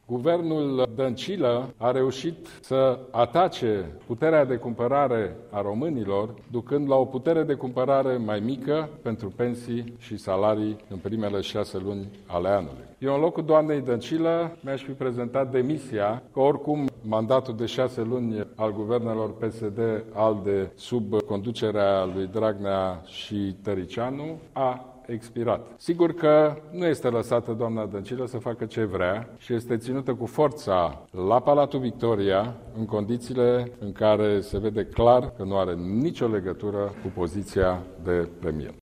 Guvernul Dăncilă a reușit să atace puterea de cumpărare a românilor, ducând la o putere de cumpărare mai mică pentru pensii și salarii în primele 6 luni ale anului. Eu, în locul doamnei Dăncilă, mi-aș fi prezentat demisia, că oricum mandatul de 6 luni al guvernelor PSD-ALDE sub conducerea lui Dragnea și Tăricianu a expirat. Sigur că nu este lăsată doamna Dăncilă să facă ce vrea și este ținută cu forța la Palatul Victoria, în condițiile în care se vede clar că nu are nicio legătură cu poziția de premier.